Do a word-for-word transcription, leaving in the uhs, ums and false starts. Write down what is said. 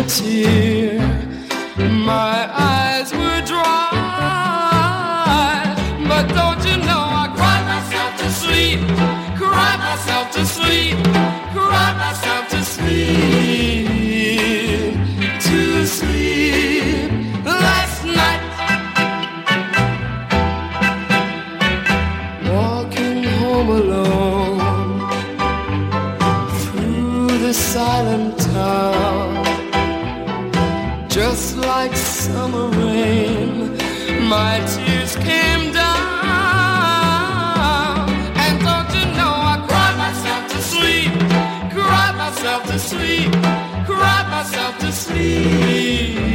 tear. My eyes were dry, but don't you know I cried myself to sleep, cried myself to sleep, cried myself to sleep, to sleep last night. Walking home alone through the silent town, just like summer rain, my tears came down. And don't you know I cried myself to sleep, cried myself to sleep, cried myself to sleep.